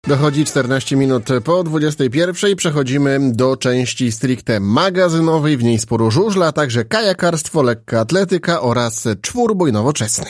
Dochodzi 14 minut po 21. Przechodzimy do części stricte magazynowej. W niej sporo żużla, a także kajakarstwo, lekka atletyka oraz czwórbój nowoczesny.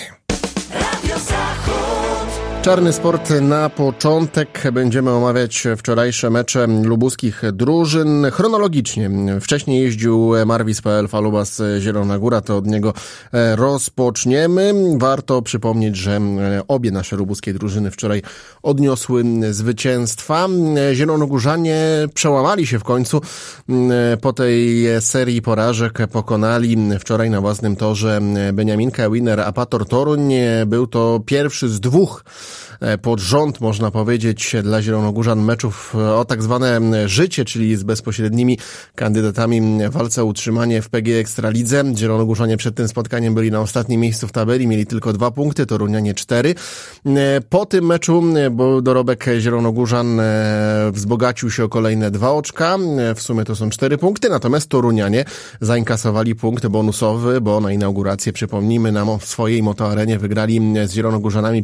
Czarny sport na początek. Będziemy omawiać wczorajsze mecze lubuskich drużyn. Chronologicznie. Wcześniej jeździł Marvis.pl Falubas Zielona Góra, to od niego rozpoczniemy. Warto przypomnieć, że obie nasze lubuskie drużyny wczoraj odniosły zwycięstwa. Zielonogórzanie przełamali się w końcu. Po tej serii porażek pokonali wczoraj na własnym torze Beniaminkę Winner Apator Toruń. Był to pierwszy z dwóch pod rząd, można powiedzieć, dla zielonogórzan meczów o tak zwane życie, czyli z bezpośrednimi kandydatami w walce o utrzymanie w PG Ekstralidze. Zielonogórzanie przed tym spotkaniem byli na ostatnim miejscu w tabeli, mieli tylko 2 punkty, Torunianie 4. Po tym meczu dorobek zielonogórzan wzbogacił się o kolejne 2 oczka, w sumie to są 4 punkty, natomiast Torunianie zainkasowali punkt bonusowy, bo na inaugurację, przypomnijmy, na swojej motoarenie wygrali z zielonogórzanami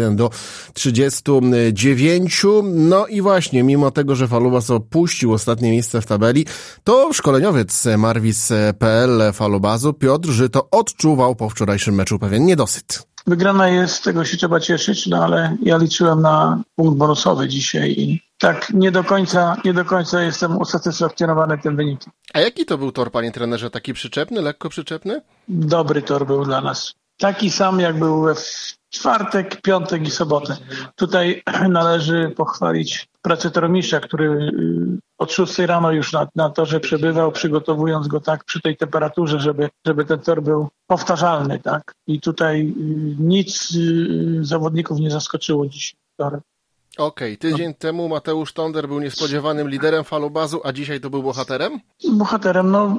51-39. No i właśnie, mimo tego, że Falubas opuścił ostatnie miejsce w tabeli, to szkoleniowiec Marvis.pl Falubasu Piotr Żyto odczuwał po wczorajszym meczu pewien niedosyt. Wygrana jest, z tego się trzeba cieszyć, no ale ja liczyłem na punkt bonusowy dzisiaj i tak nie do końca jestem usatysfakcjonowany tym wynikiem. A jaki to był tor, panie trenerze? Taki przyczepny, lekko przyczepny? Dobry tor był dla nas. Taki sam jak był w czwartek, piątek i sobotę. Tutaj należy pochwalić pracę tormistrza, który od 6 rano już na torze przebywał, przygotowując go tak przy tej temperaturze, żeby ten tor był powtarzalny, tak? I tutaj nic zawodników nie zaskoczyło dzisiaj torem. Okej, tydzień temu Mateusz Tonder był niespodziewanym liderem Falubasu, a dzisiaj to był bohaterem? Bohaterem, no...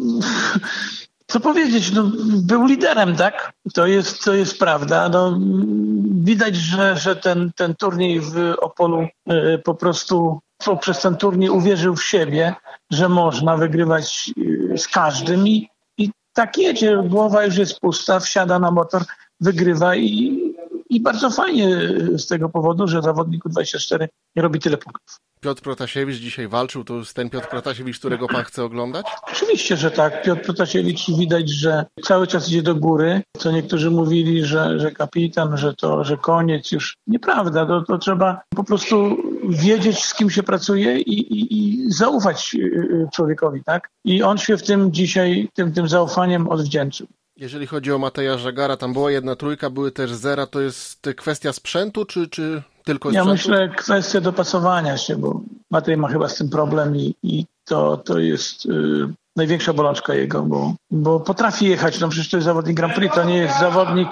Co powiedzieć, no, był liderem, tak? To jest prawda. No, widać, że ten turniej w Opolu po prostu poprzez ten turniej uwierzył w siebie, że można wygrywać z każdym i tak jedzie. Głowa już jest pusta, wsiada na motor, wygrywa i bardzo fajnie z tego powodu, że zawodnik U24 robi tyle punktów. Piotr Protasiewicz dzisiaj walczył, to jest ten Piotr Protasiewicz, którego pan chce oglądać? Oczywiście, że tak. Piotr Protasiewicz widać, że cały czas idzie do góry. Co niektórzy mówili, że kapitan, że koniec już. Nieprawda, to trzeba po prostu wiedzieć, z kim się pracuje i zaufać człowiekowi, tak? I on się w tym dzisiaj, tym zaufaniem odwdzięczył. Jeżeli chodzi o Mateja Żagara, tam była 1-3, były też 0, to jest kwestia sprzętu, czy tylko sprzętu? Ja myślę kwestia dopasowania się, bo Matej ma chyba z tym problem i to jest największa bolączka jego, bo potrafi jechać, no przecież to jest zawodnik Grand Prix, to nie jest zawodnik,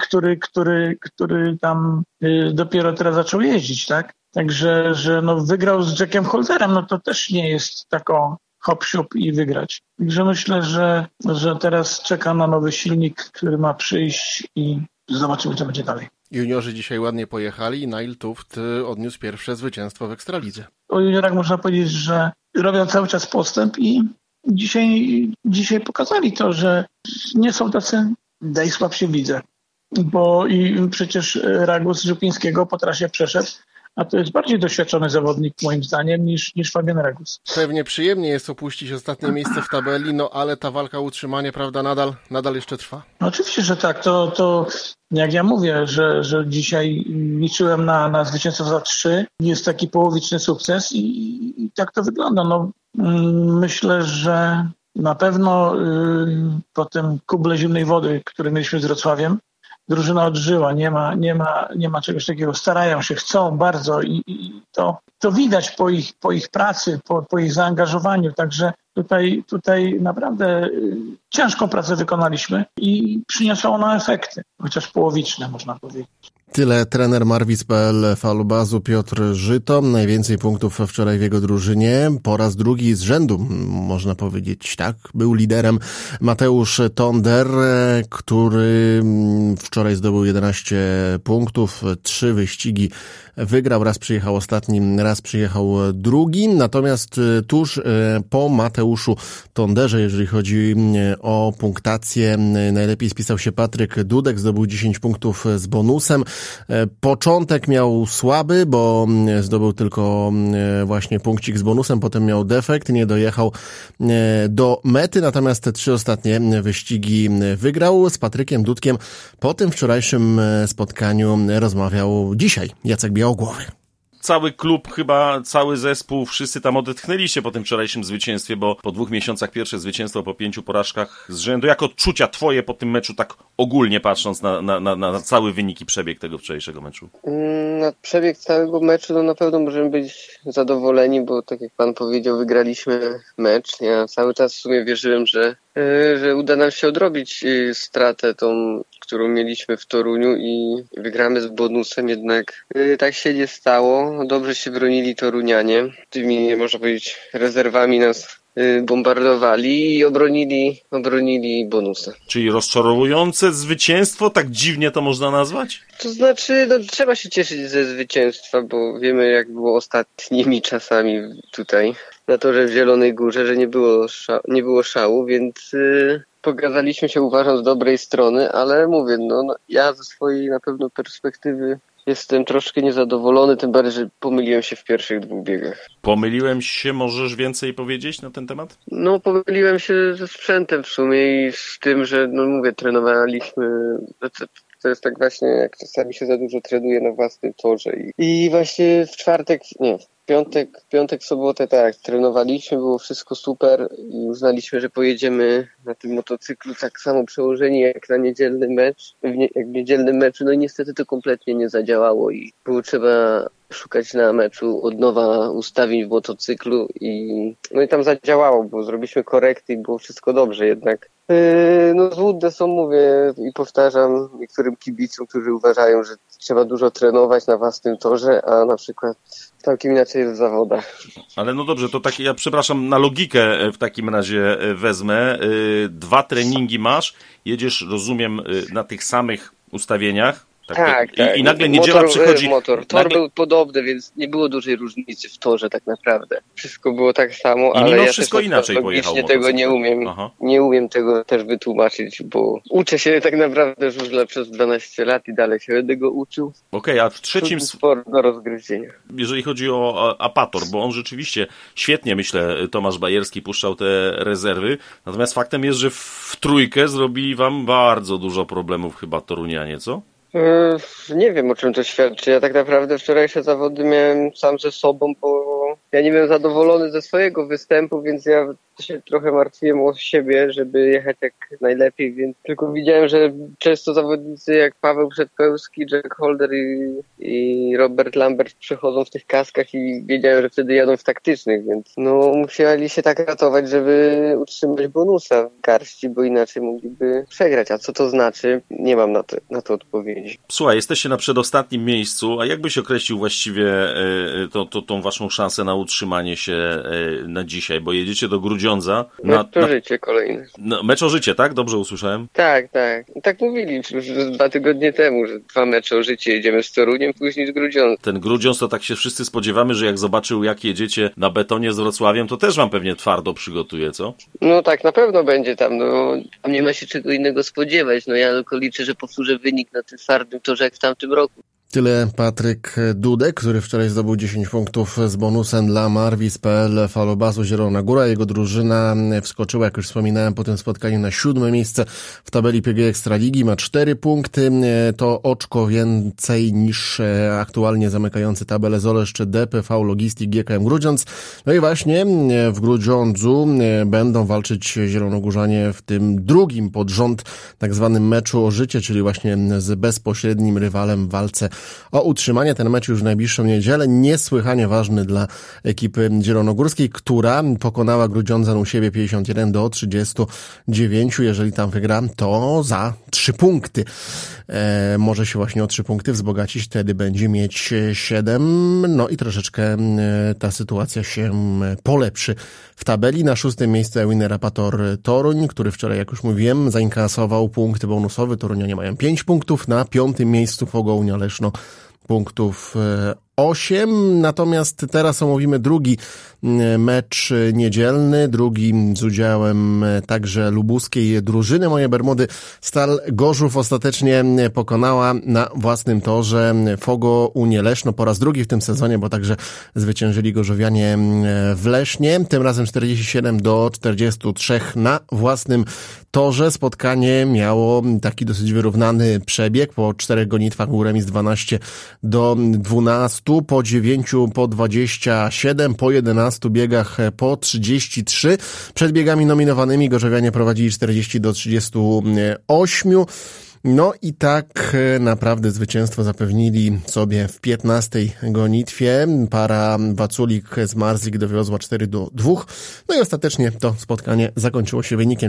który tam dopiero teraz zaczął jeździć, tak? Także, że no wygrał z Jackiem Holderem, no to też nie jest taką hop-siup i wygrać. Także myślę, że teraz czeka na nowy silnik, który ma przyjść i zobaczymy, co będzie dalej. Juniorzy dzisiaj ładnie pojechali i Nail Tuft odniósł pierwsze zwycięstwo w Ekstralidze. O juniorach można powiedzieć, że robią cały czas postęp i dzisiaj pokazali to, że nie są tacy najsłabsi w lidze. Bo i przecież Ragus Żupińskiego po trasie przeszedł, a to jest bardziej doświadczony zawodnik moim zdaniem niż Fabian Ragus. Pewnie przyjemnie jest opuścić ostatnie miejsce w tabeli, no ale ta walka o utrzymanie, prawda, nadal jeszcze trwa. No oczywiście, że tak. To jak ja mówię, że dzisiaj liczyłem na zwycięstwo za 3, jest taki połowiczny sukces i tak to wygląda. No, myślę, że na pewno po tym kuble zimnej wody, który mieliśmy z Wrocławiem, drużyna odżyła, nie ma czegoś takiego. Starają się, chcą bardzo i to widać po ich pracy, po ich zaangażowaniu. Także tutaj naprawdę ciężką pracę wykonaliśmy i przyniosła ona efekty, chociaż połowiczne można powiedzieć. Tyle trener Marvis.pl Falubasu Piotr Żyto. Najwięcej punktów wczoraj w jego drużynie. Po raz drugi z rzędu, można powiedzieć, tak. Był liderem Mateusz Tonder, który wczoraj zdobył 11 punktów, 3 wyścigi wygrał. Raz przyjechał ostatni, raz przyjechał drugi. Natomiast tuż po Mateuszu Tonderze, jeżeli chodzi o punktację, najlepiej spisał się Patryk Dudek, zdobył 10 punktów z bonusem. Początek miał słaby, bo zdobył tylko właśnie punkcik z bonusem, potem miał defekt, nie dojechał do mety, natomiast te 3 ostatnie wyścigi wygrał. Z Patrykiem Dudkiem po tym wczorajszym spotkaniu rozmawiał dzisiaj Jacek Białogłowy. Cały klub, chyba cały zespół, wszyscy tam odetchnęliście po tym wczorajszym zwycięstwie, bo po 2 miesiącach pierwsze zwycięstwo po 5 porażkach z rzędu. Jak odczucia twoje po tym meczu, tak ogólnie patrząc na cały wynik i przebieg tego wczorajszego meczu? Na przebieg całego meczu na pewno możemy być zadowoleni, bo tak jak pan powiedział, wygraliśmy mecz. Ja cały czas w sumie wierzyłem, że uda nam się odrobić stratę tą, którą mieliśmy w Toruniu i wygramy z bonusem, jednak tak się nie stało. Dobrze się bronili Torunianie. Tymi, można powiedzieć, rezerwami nas bombardowali i obronili bonusem. Czyli rozczarowujące zwycięstwo? Tak dziwnie to można nazwać? To znaczy, trzeba się cieszyć ze zwycięstwa, bo wiemy, jak było ostatnimi czasami tutaj na torze w Zielonej Górze, że nie było szału, więc pokazaliśmy się, uważam, z dobrej strony, ale mówię, ja ze swojej na pewno perspektywy jestem troszkę niezadowolony, tym bardziej, że pomyliłem się w pierwszych 2 biegach. Pomyliłem się, możesz więcej powiedzieć na ten temat? Pomyliłem się ze sprzętem w sumie i z tym, że, mówię, trenowaliśmy. To jest tak właśnie, jak czasami się za dużo trenuje na własnym torze. I właśnie w piątek, sobotę tak, trenowaliśmy, było wszystko super i uznaliśmy, że pojedziemy na tym motocyklu tak samo przełożeni jak na niedzielny mecz, jak w niedzielnym meczu, i niestety to kompletnie nie zadziałało i było trzeba szukać na meczu od nowa ustawień w motocyklu i tam zadziałało, bo zrobiliśmy korekty i było wszystko dobrze, jednak złudne są, mówię i powtarzam niektórym kibicom, którzy uważają, że trzeba dużo trenować na własnym torze, a na przykład całkiem inaczej jest w zawodach. Ale dobrze, to tak, ja przepraszam, na logikę w takim razie wezmę. 2 treningi masz, jedziesz, rozumiem, na tych samych ustawieniach. Tak. I nagle niedziela przychodzi... Tor był podobny, więc nie było dużej różnicy w torze tak naprawdę. Wszystko było tak samo, ale mimo ja wszystko też inaczej pojechał tego nie umiem. Aha. Nie umiem tego też wytłumaczyć, bo uczę się tak naprawdę już przez 12 lat i dalej się będę go uczył. Okej, a w trzecim... Sport do rozgryzienia. Jeżeli chodzi o Apator, bo on rzeczywiście świetnie, myślę, Tomasz Bajerski puszczał te rezerwy, natomiast faktem jest, że w trójkę zrobili wam bardzo dużo problemów chyba Torunianie, co? Nie wiem, o czym to świadczy. Ja tak naprawdę wczorajsze zawody miałem sam ze sobą, bo ja nie byłem zadowolony ze swojego występu, więc ja się trochę martwiłem o siebie, żeby jechać jak najlepiej, więc tylko widziałem, że często zawodnicy jak Paweł Przedpełski, Jack Holder i Robert Lambert przychodzą w tych kaskach i wiedziałem, że wtedy jadą w taktycznych, więc musieli się tak ratować, żeby utrzymać bonusa w garści, bo inaczej mogliby przegrać. A co to znaczy? Nie mam na to odpowiedzi. Słuchaj, jesteście na przedostatnim miejscu, a jak byś określił właściwie tą waszą szansę na utrzymanie się na dzisiaj, bo jedziecie do Grudziądza. Mecz o życie kolejny. Mecz o życie, tak? Dobrze usłyszałem? Tak. Tak mówili już 2 tygodnie temu, że 2 mecze o życie jedziemy z Toruniem, później z Grudziądzem. Ten Grudziądz to tak się wszyscy spodziewamy, że jak zobaczył, jak jedziecie na betonie z Wrocławiem, to też wam pewnie twardo przygotuje, co? Tak, na pewno będzie tam. Tam nie ma się czego innego spodziewać. Ja tylko liczę, że powtórzę wynik na tym twardym torze jak w tamtym roku. Tyle Patryk Dudek, który wczoraj zdobył 10 punktów z bonusem dla Marvis.pl Falobasu Zielona Góra. Jego drużyna wskoczyła, jak już wspominałem, po tym spotkaniu na 7. miejsce w tabeli PG Ekstraligi. Ma 4 punkty. To oczko więcej niż aktualnie zamykający tabelę Zoleszcz, DPV Logistik, GKM Grudziądz. I właśnie w Grudziądzu będą walczyć zielonogórzanie w tym drugim pod rząd tak zwanym meczu o życie, czyli właśnie z bezpośrednim rywalem w walce o utrzymanie. Ten mecz już w najbliższą niedzielę, niesłychanie ważny dla ekipy zielonogórskiej, która pokonała Grudziądzan u siebie 51-39. Jeżeli tam wygra, to za 3 punkty. Może się właśnie o 3 punkty wzbogacić, wtedy będzie mieć 7. I troszeczkę ta sytuacja się polepszy w tabeli. Na 6. miejscu Ewiner Apator Toruń, który wczoraj, jak już mówiłem, zainkasował punkt bonusowy. Torunianie mają 5 punktów. Na 5. miejscu Fogołnia Leszno punktów 8. Natomiast teraz omówimy drugi mecz niedzielny, drugi z udziałem także lubuskiej drużyny. Moje Bermudy Stal Gorzów ostatecznie pokonała na własnym torze Fogo Unię Leszno po raz drugi w tym sezonie, bo także zwyciężyli gorzowianie w Lesznie. Tym razem 47-43 na własnym torze. Spotkanie miało taki dosyć wyrównany przebieg. Po 4 gonitwach był remis 12-12, po 9 po 27, po 11 biegach po 33. Przed biegami nominowanymi gorzowianie prowadzili 40-38. No i tak naprawdę zwycięstwo zapewnili sobie w 15 gonitwie. Para Waculik z Marzlik dowiozła 4-2. No i ostatecznie to spotkanie zakończyło się wynikiem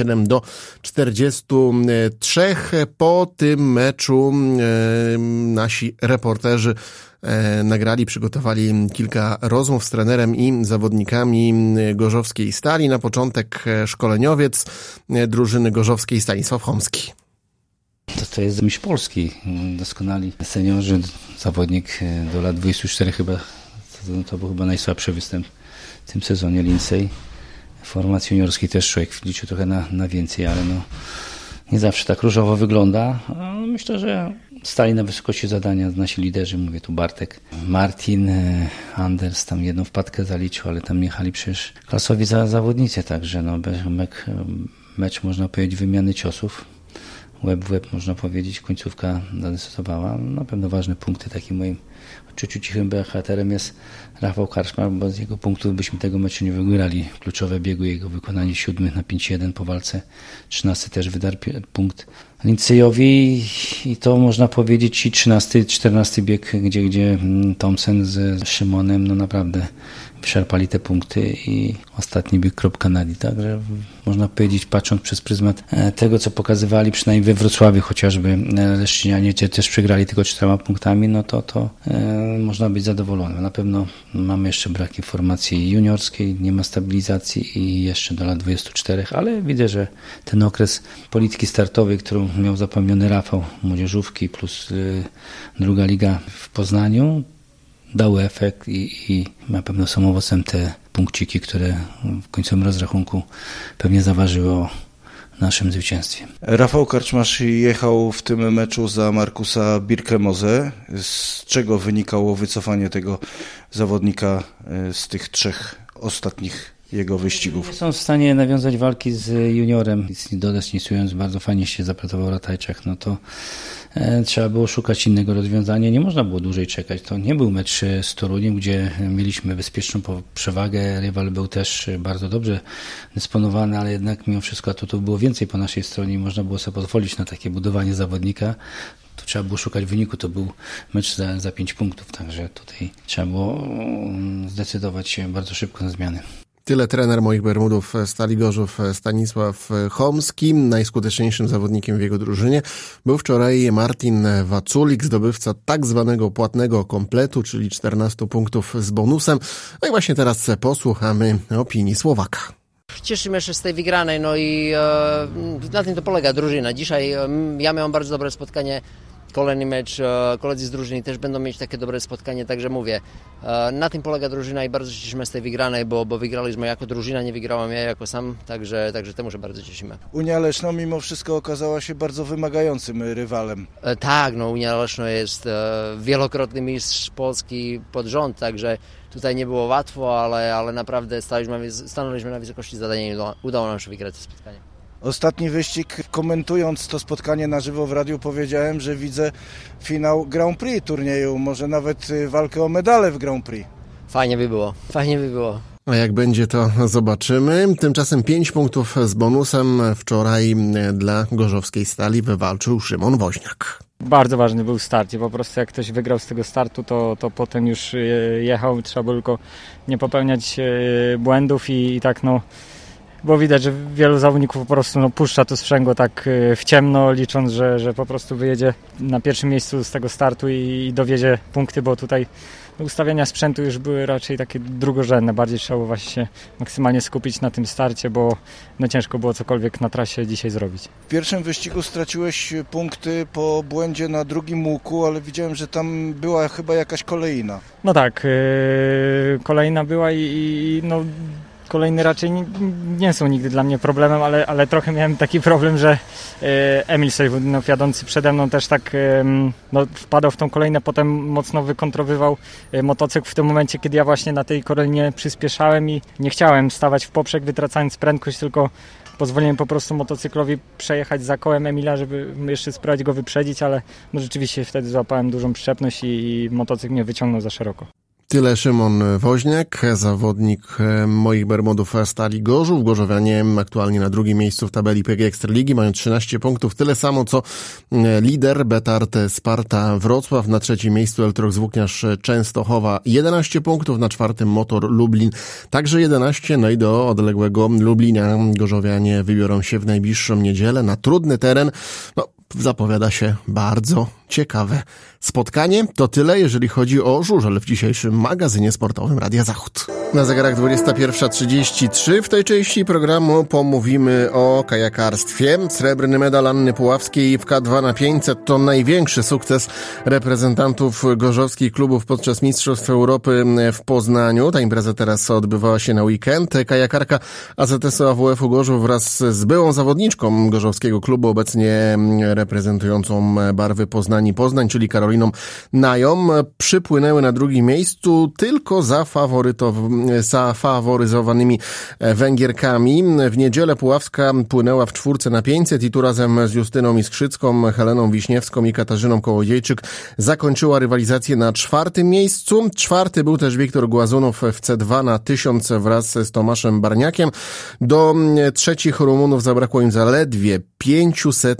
47-43. Po tym meczu nasi reporterzy nagrali, przygotowali kilka rozmów z trenerem i zawodnikami gorzowskiej Stali. Na początek szkoleniowiec drużyny gorzowskiej Stanisław Chomski. To jest mistrz Polski, doskonali seniorzy, zawodnik do lat 24 chyba, to był chyba najsłabszy występ w tym sezonie Lindsay. W formacji juniorskiej też człowiek liczył trochę na więcej, ale nie zawsze tak różowo wygląda. Myślę, że stali na wysokości zadania nasi liderzy, mówię tu Bartek, Martin, Anders tam jedną wpadkę zaliczył, ale tam jechali przecież klasowi zawodnicy, także mecz można powiedzieć wymiany ciosów. Łeb w łeb, można powiedzieć, końcówka zadecydowała. Na pewno ważne punkty. Takim moim odczuciu cichym bohaterem jest Rafał Karczmar, bo z jego punktu byśmy tego meczu nie wygrali. Kluczowe biegły, jego wykonanie 7 na 5-1 po walce. 13 też wydarł punkt Lincejowi i to można powiedzieć i 13-14 bieg, gdzie Thompson z Szymonem, no naprawdę wyczerpali te punkty i ostatni bieg kropka nadi. Także można powiedzieć, patrząc przez pryzmat tego, co pokazywali, przynajmniej we Wrocławiu chociażby Leszczynianie też przegrali tylko 4 punktami, no to można być zadowolonym. Na pewno mamy jeszcze brak informacji juniorskiej, nie ma stabilizacji i jeszcze do lat 24, ale widzę, że ten okres polityki startowej, którą miał zapewniony Rafał, młodzieżówki plus druga liga w Poznaniu, dały efekt i na pewno są owocem te punkciki, które w końcowym rozrachunku pewnie zaważyły o naszym zwycięstwie. Rafał Karczmarz jechał w tym meczu za Markusa Birkemose. Z czego wynikało wycofanie tego zawodnika z tych 3 ostatnich jego wyścigów? Nie są w stanie nawiązać walki z juniorem, nic nie dodać, nic ując, bardzo fajnie się zaprezentował Ratajczak, no to trzeba było szukać innego rozwiązania, nie można było dłużej czekać. To nie był mecz z Toruniem, gdzie mieliśmy bezpieczną przewagę, rywal był też bardzo dobrze dysponowany, ale jednak mimo wszystko to było więcej po naszej stronie i można było sobie pozwolić na takie budowanie zawodnika. Tu trzeba było szukać wyniku, to był mecz za 5 punktów, także tutaj trzeba było zdecydować się bardzo szybko na zmiany. Tyle trener moich Bermudów Stali Gorzów Stanisław Chomski. Najskuteczniejszym zawodnikiem w jego drużynie był wczoraj Martin Waculik, zdobywca tak zwanego płatnego kompletu, czyli 14 punktów z bonusem. No i właśnie teraz posłuchamy opinii Słowaka. Cieszymy się z tej wygranej, no i na tym to polega drużyna. Dzisiaj ja miałem bardzo dobre spotkanie, kolejny mecz, koledzy z drużyny też będą mieć takie dobre spotkanie, także mówię, na tym polega drużyna i bardzo się cieszymy z tej wygranej, bo wygraliśmy jako drużyna, nie wygrałem ja jako sam, także temu się bardzo cieszymy. Unia Leszno mimo wszystko okazała się bardzo wymagającym rywalem. Tak, no Unia Leszno jest wielokrotny mistrz Polski pod rząd, także tutaj nie było łatwo, ale naprawdę stanęliśmy na wysokości zadania i udało nam się wygrać to spotkanie. Ostatni wyścig, komentując to spotkanie na żywo w radiu, powiedziałem, że widzę finał Grand Prix turnieju, może nawet walkę o medale w Grand Prix. Fajnie by było. A jak będzie, to zobaczymy. Tymczasem 5 punktów z bonusem wczoraj dla gorzowskiej Stali wywalczył Szymon Woźniak. Bardzo ważny był start i po prostu jak ktoś wygrał z tego startu, to potem już jechał, trzeba było tylko nie popełniać błędów i tak bo widać, że wielu zawodników po prostu puszcza to sprzęgło tak w ciemno, licząc, że po prostu wyjedzie na pierwszym miejscu z tego startu i dowiezie punkty, bo tutaj ustawienia sprzętu już były raczej takie drugorzędne. Bardziej trzeba było właśnie się maksymalnie skupić na tym starcie, bo ciężko było cokolwiek na trasie dzisiaj zrobić. W pierwszym wyścigu straciłeś punkty po błędzie na drugim łuku, ale widziałem, że tam była chyba jakaś kolejna. No tak, kolejna była i kolejny raczej nie są nigdy dla mnie problemem, ale trochę miałem taki problem, że Emil Sejwudinow jadący przede mną też tak wpadał w tą kolejnę, potem mocno wykontrowywał motocykl w tym momencie, kiedy ja właśnie na tej kolejnie przyspieszałem i nie chciałem stawać w poprzek, wytracając prędkość, tylko pozwoliłem po prostu motocyklowi przejechać za kołem Emila, żeby jeszcze spróbować go wyprzedzić, ale rzeczywiście wtedy złapałem dużą przyczepność i motocykl mnie wyciągnął za szeroko. Tyle Szymon Woźniak, zawodnik moich Bermudów Stali Gorzów. Gorzowianie aktualnie na drugim miejscu w tabeli PG Ekstraligi, mają 13 punktów, tyle samo co lider Betart Sparta Wrocław. Na trzecim miejscu Eltrox Włókniarz Częstochowa 11 punktów, na czwartym Motor Lublin także 11, no i do odległego Lublina gorzowianie wybiorą się w najbliższą niedzielę na trudny teren. Zapowiada się bardzo ciekawe spotkanie. To tyle, jeżeli chodzi o żużel w dzisiejszym magazynie sportowym Radia Zachód. Na zegarach 21:33. W tej części programu pomówimy o kajakarstwie. Srebrny medal Anny Puławskiej w K2 na 500 to największy sukces reprezentantów gorzowskich klubów podczas Mistrzostw Europy w Poznaniu. Ta impreza teraz odbywała się na weekend. Kajakarka AZS-u AWF-u Gorzów wraz z byłą zawodniczką gorzowskiego klubu, obecnie reprezentującą barwy Poznań, czyli Karoliną Najom, przypłynęły na drugim miejscu tylko za faworyzowanymi Węgierkami. W niedzielę Puławska płynęła w 4 na 500 i tu razem z Justyną Iskrzycką, Heleną Wiśniewską i Katarzyną Kołodziejczyk zakończyła rywalizację na 4. miejscu. 4. był też Wiktor Głazunow w C2 na 1000 wraz z Tomaszem Barniakiem. Do trzecich Rumunów zabrakło im zaledwie 0,05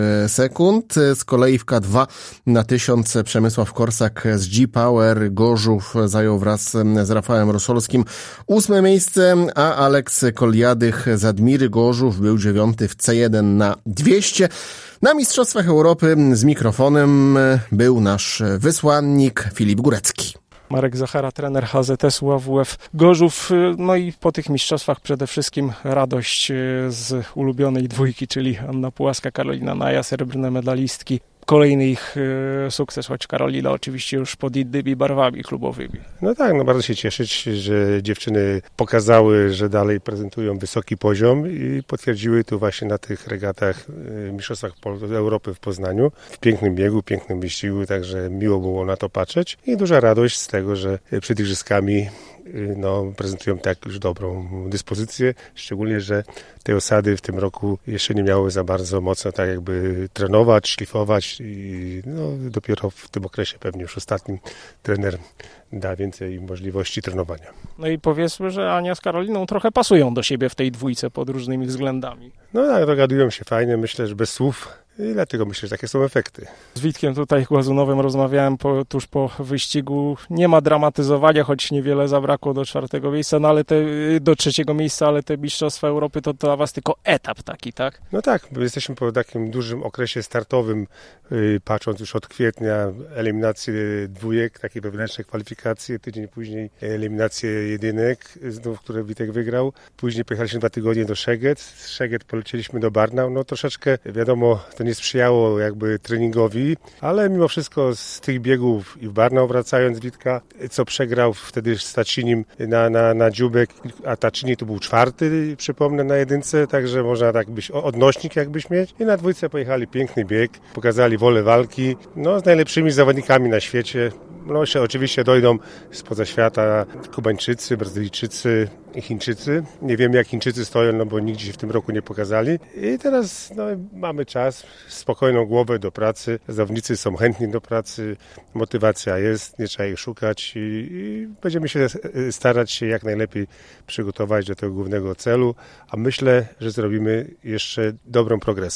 sekund. Z kolei w K2 na 1000 Przemysław Korsak z G-Power Gorzów zajął wraz z Rafałem Rosolskim 8. miejsce, a Aleks Koliadych z Admiry Gorzów był 9. w C1 na 200. Na Mistrzostwach Europy z mikrofonem był nasz wysłannik Filip Górecki. Marek Zachara, trener HZS-u AWF Gorzów. No i po tych mistrzostwach przede wszystkim radość z ulubionej dwójki, czyli Anna Puławska, Karolina Naja, srebrne medalistki. Kolejny ich sukces, choć Karolina oczywiście już pod innymi barwami klubowymi. No tak, bardzo się cieszyć, że dziewczyny pokazały, że dalej prezentują wysoki poziom i potwierdziły to właśnie na tych regatach Mistrzostwach Europy w Poznaniu. W pięknym biegu, pięknym wyścigu, także miło było na to patrzeć i duża radość z tego, że przed igrzyskami prezentują tak już dobrą dyspozycję, szczególnie, że te osady w tym roku jeszcze nie miały za bardzo mocno tak jakby trenować, szlifować i dopiero w tym okresie pewnie już ostatnim trener da więcej możliwości trenowania. No i powiedzmy, że Ania z Karoliną trochę pasują do siebie w tej dwójce pod różnymi względami. No tak, dogadują się fajnie, myślę, że bez słów. I dlatego myślę, że takie są efekty. Z Witkiem tutaj Głazunowym rozmawiałem tuż po wyścigu. Nie ma dramatyzowania, choć niewiele zabrakło do 4. miejsca, do 3. miejsca, ale te Mistrzostwa Europy to dla was tylko etap taki, tak? No tak, jesteśmy po takim dużym okresie startowym, patrząc już od kwietnia eliminację dwójek, takie wewnętrzne kwalifikacje, tydzień później eliminację jedynek, znów, które Witek wygrał. Później pojechaliśmy 2 tygodnie do Szeged. Z Szeged polecieliśmy do Barnau. Troszeczkę, wiadomo, to nie sprzyjało jakby treningowi, ale mimo wszystko z tych biegów i w Barnau wracając Witka, co przegrał wtedy z Tacinim na Dziubek, a Tacini to był 4, przypomnę, na jedynce, także można tak być odnośnik jakbyś mieć. I na dwójce pojechali piękny bieg, pokazali wolę walki, z najlepszymi zawodnikami na świecie. Jeszcze oczywiście dojdą spoza świata Kubańczycy, Brazylijczycy i Chińczycy. Nie wiemy, jak Chińczycy stoją, bo nigdzie się w tym roku nie pokazali. I teraz mamy czas, spokojną głowę do pracy. Zawodnicy są chętni do pracy, motywacja jest, nie trzeba ich szukać i będziemy się starać się jak najlepiej przygotować do tego głównego celu, a myślę, że zrobimy jeszcze dobrą progresję.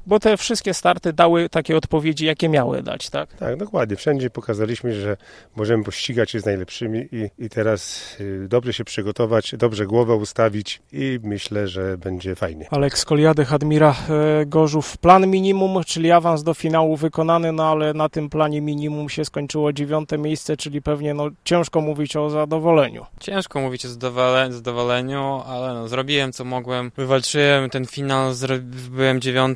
Bo te wszystkie starty dały takie odpowiedzi, jakie miały dać, tak? Tak, dokładnie. Wszędzie pokazaliśmy, że możemy pościgać się z najlepszymi i teraz dobrze się przygotować, dobrze głowę ustawić i myślę, że będzie fajnie. Aleks Koliadych, Admira Gorzów. Plan minimum, czyli awans do finału wykonany, no ale na tym planie minimum się skończyło 9. miejsce, czyli pewnie ciężko mówić o zadowoleniu. Ciężko mówić o zadowoleniu, ale zrobiłem co mogłem. Wywalczyłem ten finał, byłem 9,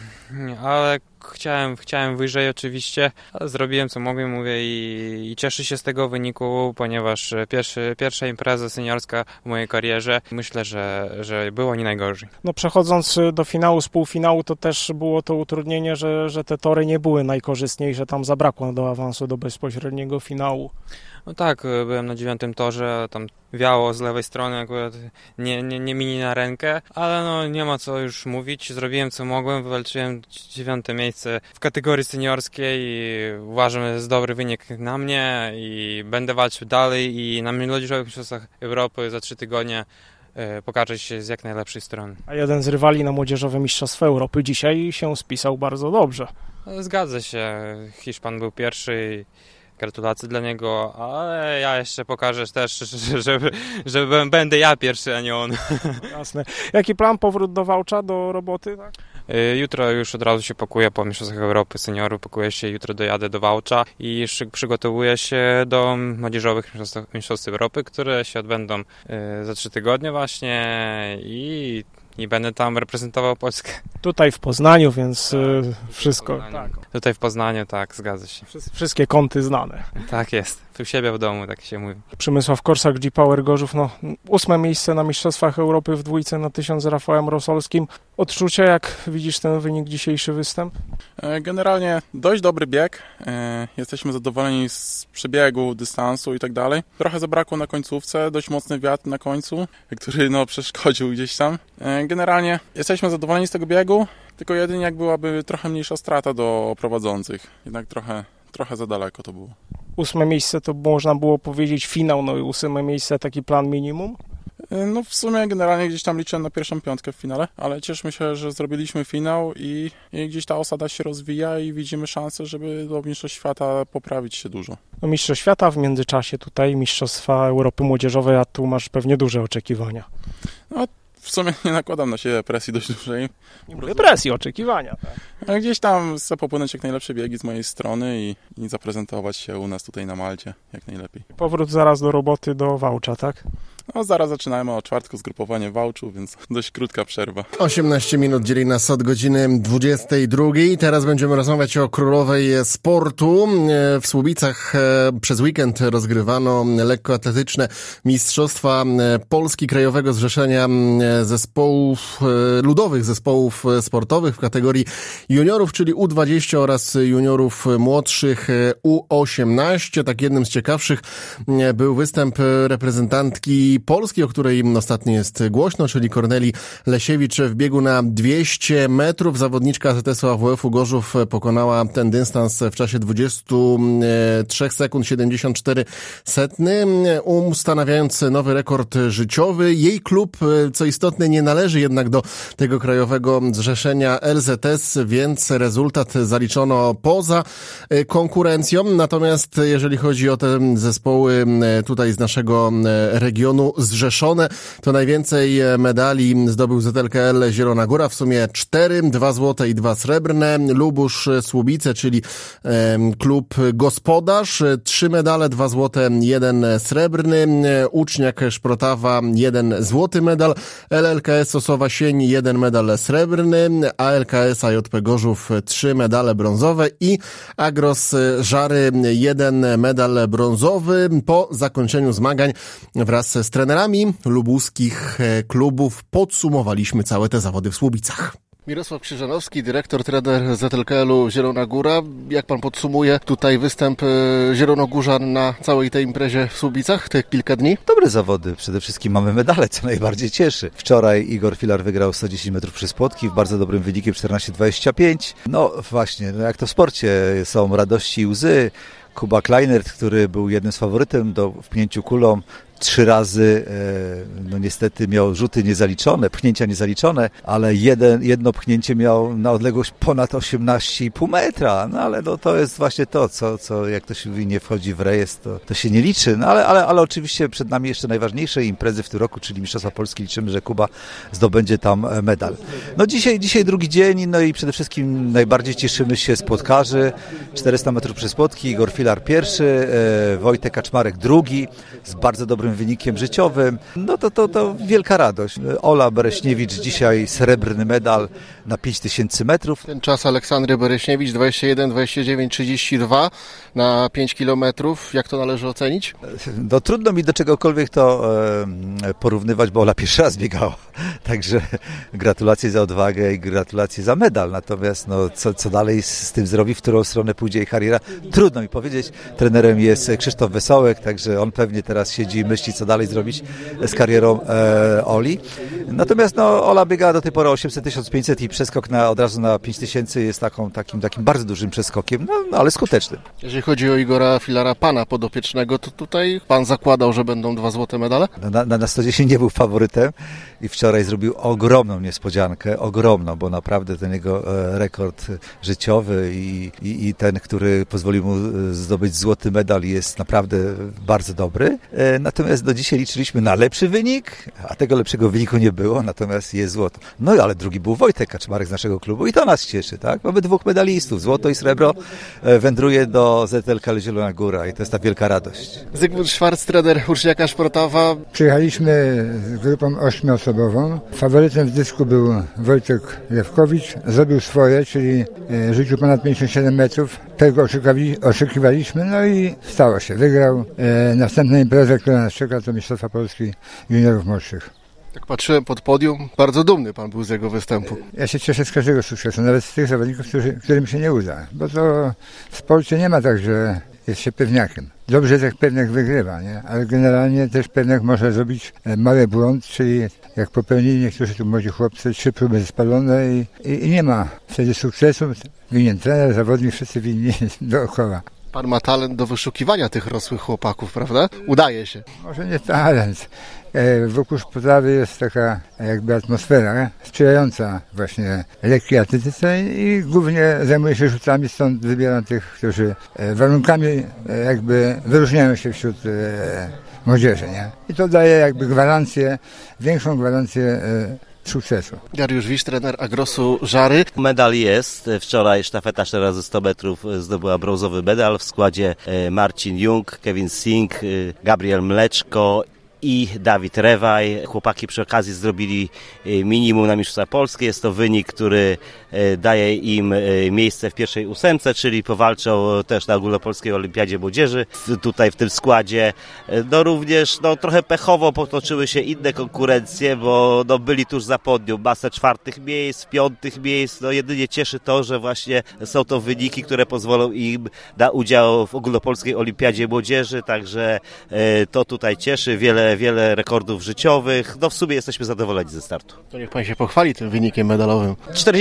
ale chciałem wyżej oczywiście, ale zrobiłem co mogłem, mówię i cieszę się z tego wyniku, ponieważ pierwsza impreza seniorska w mojej karierze, myślę, że było nie najgorzej. No przechodząc do finału, z półfinału, to też było to utrudnienie, że te tory nie były najkorzystniejsze, tam zabrakło do awansu do bezpośredniego finału. No tak, byłem na 9. torze, tam wiało z lewej strony, akurat nie mini na rękę, ale nie ma co już mówić, zrobiłem co mogłem, wywalczyłem 9. miejsce w kategorii seniorskiej i uważam, że jest dobry wynik na mnie i będę walczył dalej i na młodzieżowych mistrzostwach Europy za 3 tygodnie pokaże się z jak najlepszej strony. A jeden z rywali na młodzieżowe mistrzostwa Europy dzisiaj się spisał bardzo dobrze. Zgadza się, Hiszpan był pierwszy. Gratulacje dla niego, ale ja jeszcze pokażę też, że będę ja pierwszy, a nie on. Jasne. Jaki plan? Powrót do Wałcza, do roboty? Tak? Jutro już od razu się pakuję po Mistrzostwach Europy Seniorów, pakuję się, jutro dojadę do Wałcza i przygotowuję się do młodzieżowych Mistrzostw Europy, które się odbędą za 3 tygodnie właśnie i będę tam reprezentował Polskę. Tutaj w Poznaniu, więc wszystko. Tak. Tutaj w Poznaniu, tak, zgadza się. Wszystkie kąty znane. Tak jest, u siebie w domu, tak się mówi. Przemysław Korsak, G-Power Gorzów, 8. miejsce na Mistrzostwach Europy w dwójce na 1000 z Rafałem Rosolskim. Odczucia, jak widzisz ten wynik, dzisiejszy występ? Generalnie dość dobry bieg. Jesteśmy zadowoleni z przebiegu, dystansu i tak dalej. Trochę zabrakło na końcówce, dość mocny wiatr na końcu, który przeszkodził gdzieś tam. Generalnie jesteśmy zadowoleni z tego biegu, tylko jedynie jak byłaby trochę mniejsza strata do prowadzących. Jednak trochę za daleko to było. 8. miejsce to można było powiedzieć finał, i 8. miejsce taki plan minimum? W sumie generalnie gdzieś tam liczyłem na pierwszą 5 w finale, ale cieszmy się, że zrobiliśmy finał i gdzieś ta osada się rozwija i widzimy szansę, żeby do Mistrzostw Świata poprawić się dużo. Mistrzostw Świata w międzyczasie tutaj, Mistrzostwa Europy Młodzieżowej, a tu masz pewnie duże oczekiwania. W sumie nie nakładam na siebie presji dość dużej. Nie mówię presji, oczekiwania. Tak. Gdzieś tam chcę popłynąć jak najlepsze biegi z mojej strony i zaprezentować się u nas tutaj na Malcie jak najlepiej. Powrót zaraz do roboty do Wałcza, tak? Zaraz zaczynamy o 4 zgrupowanie w Wałczu, więc dość krótka przerwa. 18 minut dzieli nas od godziny 22. Teraz będziemy rozmawiać o królowej sportu. W Słubicach przez weekend rozgrywano lekkoatletyczne mistrzostwa Polski Krajowego Zrzeszenia Zespołów Ludowych Zespołów Sportowych w kategorii juniorów, czyli U20 oraz juniorów młodszych U18. Tak jednym z ciekawszych był występ reprezentantki Polski, o której ostatnio jest głośno, czyli Kornelii Lesiewicz w biegu na 200 metrów. Zawodniczka ZS-u AWF-u Gorzów pokonała ten dystans w czasie 23 sekund 74 setny, ustanawiając nowy rekord życiowy. Jej klub, co istotne, nie należy jednak do tego krajowego zrzeszenia LZS, więc rezultat zaliczono poza konkurencją. Natomiast jeżeli chodzi o te zespoły tutaj z naszego regionu zrzeszone, to najwięcej medali zdobył ZLKL Zielona Góra, w sumie 4, 2 złote i 2 srebrne. Lubusz Słubice, czyli klub gospodarz, 3 medale, 2 złote, 1 srebrny. Uczniak Szprotawa, 1 złoty medal. LLKS Osowa Sień, 1 medal srebrny. ALKS AJP Gorzów, 3 medale brązowe i Agros Żary, 1 medal brązowy. Po zakończeniu zmagań wraz z trenerami lubuskich klubów podsumowaliśmy całe te zawody w Słubicach. Mirosław Krzyżanowski, dyrektor, trener ZLKL-u Zielona Góra. Jak pan podsumuje tutaj występ zielonogórzan na całej tej imprezie w Słubicach, te kilka dni? Dobre zawody, przede wszystkim mamy medale, co najbardziej cieszy. Wczoraj Igor Filar wygrał 110 metrów przez płotki w bardzo dobrym wynikiem 14:25. No właśnie, jak to w sporcie, są radości i łzy. Kuba Kleinert, który był jednym z faworytem do wpnięciu kulą, 3 razy, no niestety miał rzuty niezaliczone, pchnięcia niezaliczone, ale jedno pchnięcie miał na odległość ponad 18,5 metra. No ale no, to jest właśnie to, co jak to się mówi, nie wchodzi w rejestr, to się nie liczy. No ale oczywiście przed nami jeszcze najważniejsze imprezy w tym roku, czyli Mistrzostwa Polski. Liczymy, że Kuba zdobędzie tam medal. No dzisiaj drugi dzień, no i przede wszystkim najbardziej cieszymy się z płotkarzy. 400 metrów przez płotki, Igor Filar pierwszy, Wojtek Kaczmarek drugi, z bardzo dobrym wynikiem życiowym. No to wielka radość. Ola Bereśniewicz dzisiaj srebrny medal na 5000 metrów. Ten czas Aleksandry Bereśniewicz 21:29:32 na 5 kilometrów. Jak to należy ocenić? No trudno mi do czegokolwiek to porównywać, bo Ola pierwszy raz biegała. Także gratulacje za odwagę i gratulacje za medal. Natomiast no, co dalej z tym zrobi, w którą stronę pójdzie jej kariera, trudno mi powiedzieć. Trenerem jest Krzysztof Wesołek, także on pewnie teraz siedzi i myśli, co dalej zrobić z karierą Oli. Natomiast no, Ola biegała do tej pory 800-1500 i przeskok od razu na 5000 jest takim bardzo dużym przeskokiem, no, ale skutecznym. Jeżeli chodzi o Igora Filara, pana podopiecznego, to tutaj pan zakładał, że będą 2 złote medale? Na 110 nie był faworytem i wczoraj zrobił ogromną niespodziankę, ogromną, bo naprawdę ten jego rekord życiowy i ten, który pozwolił mu zdobyć złoty medal, jest naprawdę bardzo dobry. Natomiast do dzisiaj liczyliśmy na lepszy wynik, a tego lepszego wyniku nie było, natomiast jest złoto. No ale drugi był Wojtek Kaczmarek z naszego klubu i to nas cieszy, tak? Mamy 2 medalistów, złoto i srebro wędruje do ZLK Zielona Góra i to jest ta wielka radość. Zygmunt Szwarc, trener Uczniaka Sportowa. Przyjechaliśmy z grupą 8-osobową. Faworytem w dysku był Wojtek Lewkowicz. Zrobił swoje, czyli rzucił ponad 57 metrów. Tego oczekiwaliśmy, no i stało się. Wygrał. Następna impreza, która nas czeka, to Mistrzostwa Polski Juniorów Młodszych. Tak patrzyłem pod podium, bardzo dumny pan był z jego występu. Ja się cieszę z każdego sukcesu, nawet z tych zawodników, którym się nie uda. Bo to w sporcie nie ma tak, że jest się pewniakiem. Dobrze, jak pewniak wygrywa, nie? Ale generalnie też pewniak może zrobić mały błąd, czyli jak popełnili niektórzy tu młodzi chłopcy, 3 próby spalone i nie ma wtedy sukcesu. Winien trener, zawodnik, wszyscy winni dookoła. Pan ma talent do wyszukiwania tych rosłych chłopaków, prawda? Udaje się. Może nie talent. Wokół Szpotawy jest taka jakby atmosfera sprzyjająca właśnie lekkiej atletyce i głównie zajmuję się rzutami, stąd wybieram tych, którzy warunkami jakby wyróżniają się wśród młodzieży, nie? I to daje jakby większą gwarancję sukcesu. Dariusz Wisz, trener Agrosu Żary. Medal jest. Wczoraj sztafeta 4x100 metrów zdobyła brązowy medal w składzie Marcin Jung, Kevin Singh, Gabriel Mleczko i Dawid Rewaj. Chłopaki przy okazji zrobili minimum na Mistrzostwa Polskie. Jest to wynik, który daje im miejsce w pierwszej 8, czyli powalczą też na Ogólnopolskiej Olimpiadzie Młodzieży. Tutaj w tym składzie również trochę pechowo potoczyły się inne konkurencje, bo byli tuż za podium. Masę 4. miejsc, 5. miejsc. Jedynie cieszy to, że właśnie są to wyniki, które pozwolą im na udział w Ogólnopolskiej Olimpiadzie Młodzieży, także to tutaj cieszy. Wiele rekordów życiowych. W sumie jesteśmy zadowoleni ze startu. To niech pan się pochwali tym wynikiem medalowym.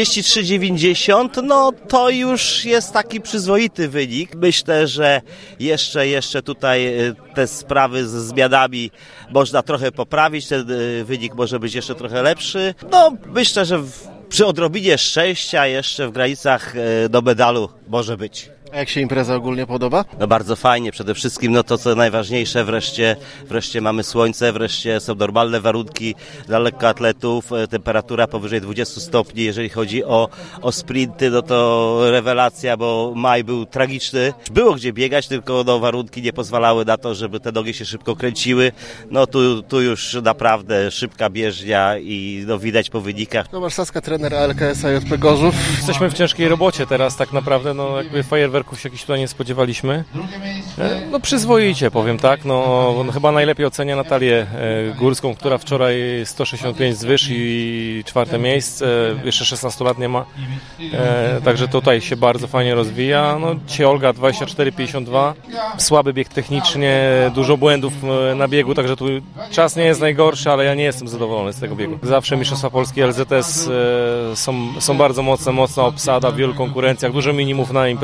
43,90, to już jest taki przyzwoity wynik. Myślę, że jeszcze tutaj te sprawy ze zmianami można trochę poprawić. Ten wynik może być jeszcze trochę lepszy. Myślę, że przy odrobinie szczęścia jeszcze w granicach do medalu może być. A jak się impreza ogólnie podoba? Bardzo fajnie, przede wszystkim to co najważniejsze, wreszcie mamy słońce, wreszcie są normalne warunki dla lekkoatletów, temperatura powyżej 20 stopni, jeżeli chodzi o sprinty, to rewelacja, bo maj był tragiczny. Było gdzie biegać, tylko warunki nie pozwalały na to, żeby te nogi się szybko kręciły. Tu już naprawdę szybka bieżnia i widać po wynikach. Tomasz Saska, trener ALKS JP Gorzów. Jesteśmy w ciężkiej robocie teraz tak naprawdę, jakby fajerwerków się jakichś tutaj nie spodziewaliśmy. Przyzwoicie powiem tak, chyba najlepiej ocenia Natalię Górską, która wczoraj 165 zwyż i 4. miejsce, jeszcze 16 lat nie ma, także tutaj się bardzo fajnie rozwija. Dzisiaj Olga 24,52, słaby bieg technicznie, dużo błędów na biegu, także tu czas nie jest najgorszy, ale ja nie jestem zadowolony z tego biegu. Zawsze Mistrzostwa Polski LZS są bardzo mocna obsada w wielu konkurencjach, dużo minimów na imprezy międzynarodowe.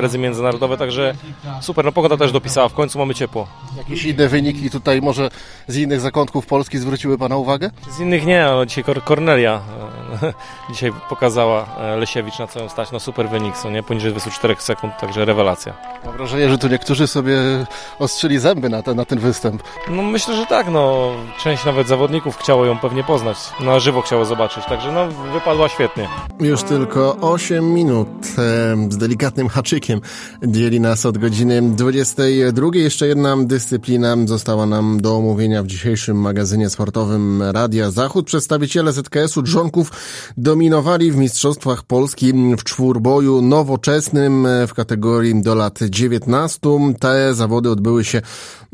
międzynarodowe, także super, no pogoda też dopisała, w końcu mamy ciepło. Jakieś inne wyniki tutaj może z innych zakątków Polski zwróciły Pana uwagę? Z innych nie, ale dzisiaj Kornelia dzisiaj pokazała Lesiewicz na całą stać, no super wynik, są nie? Poniżej 24 sekund, także rewelacja. Mam wrażenie, że tu niektórzy sobie ostrzyli zęby na ten występ. No myślę, że tak, no część nawet zawodników chciało ją pewnie poznać, na żywo chciało zobaczyć, także no wypadła świetnie. Już tylko 8 minut z delikatnym haczykiem dzieli nas od godziny 22. Jeszcze jedna dyscyplina została nam do omówienia w dzisiejszym magazynie sportowym Radia Zachód. Przedstawiciele ZKS-u Drzonków dominowali w Mistrzostwach Polski w czwórboju nowoczesnym w kategorii do lat 19. Te zawody odbyły się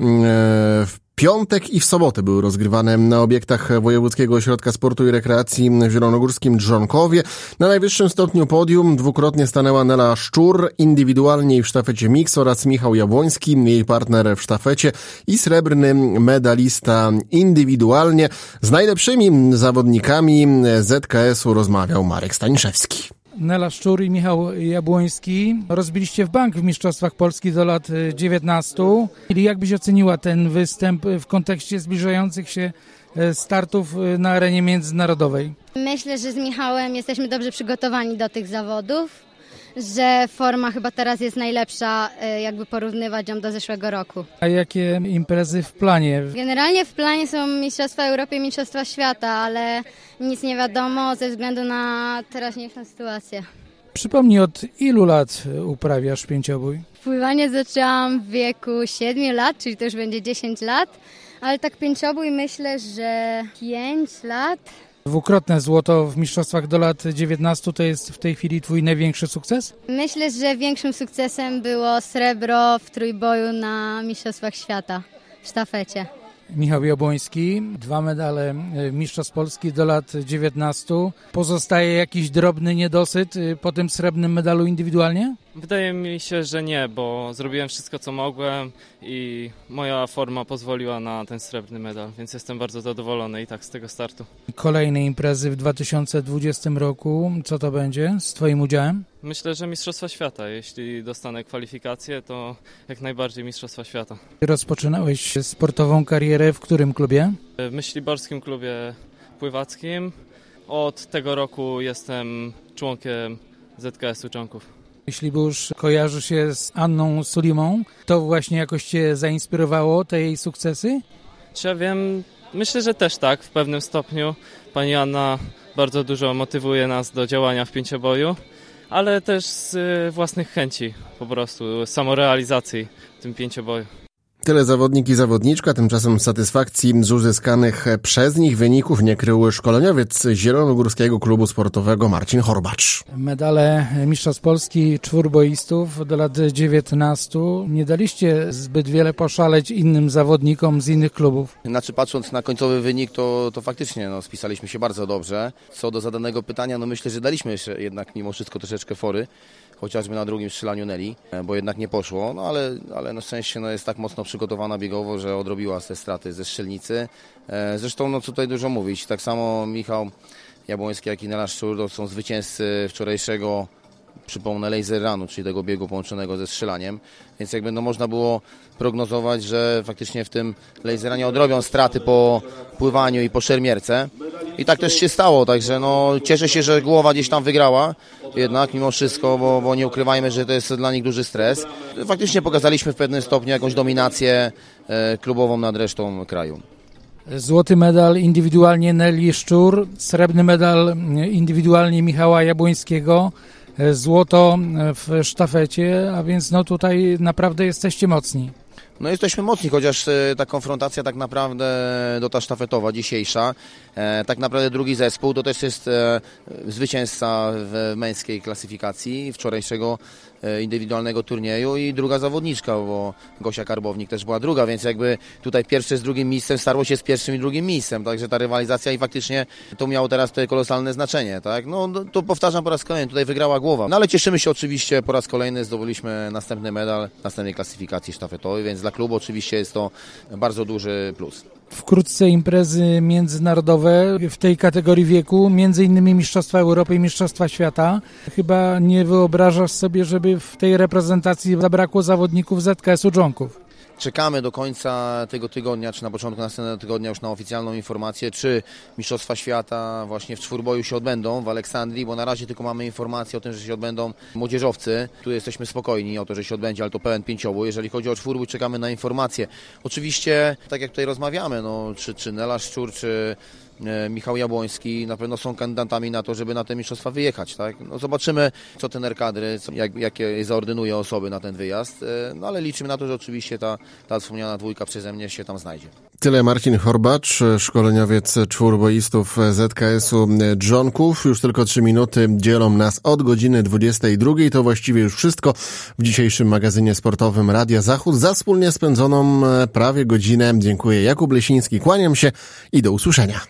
w piątek i w sobotę były rozgrywane na obiektach Wojewódzkiego Ośrodka Sportu i Rekreacji w zielonogórskim Drzonkowie. Na najwyższym stopniu podium dwukrotnie stanęła Nela Szczur, indywidualnie i w sztafecie mix, oraz Michał Jabłoński, jej partner w sztafecie i srebrny medalista indywidualnie. Z najlepszymi zawodnikami ZKS-u rozmawiał Marek Staniszewski. Nela Szczur i Michał Jabłoński rozbiliście w bank w Mistrzostwach Polski do lat 19. Jak byś oceniła ten występ w kontekście zbliżających się startów na arenie międzynarodowej? Myślę, że z Michałem jesteśmy dobrze przygotowani do tych zawodów, że forma chyba teraz jest najlepsza, jakby porównywać ją do zeszłego roku. A jakie imprezy w planie? Generalnie w planie są Mistrzostwa Europy i Mistrzostwa Świata, ale nic nie wiadomo ze względu na teraźniejszą sytuację. Przypomnij, od ilu lat uprawiasz pięciobój? Pływanie zaczęłam w wieku 7 lat, czyli to już będzie 10 lat, ale tak pięciobój myślę, że 5 lat. Dwukrotne złoto w mistrzostwach do lat 19 to jest w tej chwili twój największy sukces? Myślę, że większym sukcesem było srebro w trójboju na Mistrzostwach Świata w sztafecie. Michał Jabłoński, 2 medale mistrzostw Polski do lat 19. Pozostaje jakiś drobny niedosyt po tym srebrnym medalu indywidualnie? Wydaje mi się, że nie, bo zrobiłem wszystko, co mogłem i moja forma pozwoliła na ten srebrny medal, więc jestem bardzo zadowolony i tak z tego startu. Kolejne imprezy w 2020 roku, co to będzie z twoim udziałem? Myślę, że Mistrzostwa Świata. Jeśli dostanę kwalifikacje, to jak najbardziej Mistrzostwa Świata. Rozpoczynałeś sportową karierę w którym klubie? W Myśliborskim Klubie Pływackim. Od tego roku jestem członkiem ZKS-u Drzonków. Myślibórz kojarzy się z Anną Sulimą. To właśnie jakoś cię zainspirowało, te jej sukcesy? Czy ja wiem, myślę, że też tak, w pewnym stopniu. Pani Anna bardzo dużo motywuje nas do działania w pięcioboju, ale też z własnych chęci, po prostu samorealizacji w tym pięcioboju. Tyle zawodnik i zawodniczka, tymczasem satysfakcji z uzyskanych przez nich wyników nie krył szkoleniowiec Zielonogórskiego Klubu Sportowego Marcin Horbacz. Medale Mistrzostw Polski czwórboistów do lat 19. Nie daliście zbyt wiele poszaleć innym zawodnikom z innych klubów. Znaczy, patrząc na końcowy wynik, to faktycznie spisaliśmy się bardzo dobrze. Co do zadanego pytania, myślę, że daliśmy jeszcze jednak mimo wszystko troszeczkę fory, chociażby na drugim strzelaniu Neli, bo jednak nie poszło, ale na szczęście jest tak mocno przygotowana biegowo, że odrobiła te straty ze strzelnicy. Zresztą, co tutaj dużo mówić, tak samo Michał Jabłoński, jak i Nela Szczur to są zwycięzcy wczorajszego, przypomnę, laser runu, czyli tego biegu połączonego ze strzelaniem, więc można było prognozować, że faktycznie w tym laser runie odrobią straty po pływaniu i po szermierce. I tak też się stało, także cieszę się, że głowa gdzieś tam wygrała jednak mimo wszystko, bo nie ukrywajmy, że to jest dla nich duży stres. Faktycznie pokazaliśmy w pewnym stopniu jakąś dominację klubową nad resztą kraju. Złoty medal indywidualnie Neli Szczur, srebrny medal indywidualnie Michała Jabłońskiego, złoto w sztafecie, a więc tutaj naprawdę jesteście mocni. Jesteśmy mocni, chociaż ta konfrontacja tak naprawdę ta sztafetowa, dzisiejsza, tak naprawdę drugi zespół to też jest zwycięzca w męskiej klasyfikacji wczorajszego indywidualnego turnieju i druga zawodniczka, bo Gosia Karbownik też była druga, więc tutaj pierwsze z drugim miejscem starło się z pierwszym i drugim miejscem, także ta rywalizacja i faktycznie to miało teraz to kolosalne znaczenie, tak? To powtarzam po raz kolejny, tutaj wygrała głowa, ale cieszymy się oczywiście po raz kolejny, zdobyliśmy następny medal w następnej klasyfikacji sztafetowej, więc dla klubu oczywiście jest to bardzo duży plus. Wkrótce imprezy międzynarodowe w tej kategorii wieku, między innymi Mistrzostwa Europy i Mistrzostwa Świata. Chyba nie wyobrażasz sobie, żeby w tej reprezentacji zabrakło zawodników ZKS-u Dżonków. Czekamy do końca tego tygodnia, czy na początku następnego tygodnia już na oficjalną informację, czy Mistrzostwa Świata właśnie w czwórboju się odbędą w Aleksandrii, bo na razie tylko mamy informację o tym, że się odbędą młodzieżowcy. Tu jesteśmy spokojni o to, że się odbędzie, ale to pełen pięciobój. Jeżeli chodzi o czwórbój, czekamy na informacje. Oczywiście, tak jak tutaj rozmawiamy, czy Nela Szczur, czy Michał Jabłoński na pewno są kandydatami na to, żeby na te mistrzostwa wyjechać. Tak? No zobaczymy, co trener kadry, jakie zaordynuje osoby na ten wyjazd, no ale liczymy na to, że oczywiście ta wspomniana dwójka przeze mnie się tam znajdzie. Tyle Marcin Horbacz, szkoleniowiec czwórboistów ZKS-u Dżonków. Już tylko 3 minuty dzielą nas od godziny 22. To właściwie już wszystko w dzisiejszym magazynie sportowym Radia Zachód. Za wspólnie spędzoną prawie godzinę dziękuję. Jakub Lesiński, kłaniam się i do usłyszenia.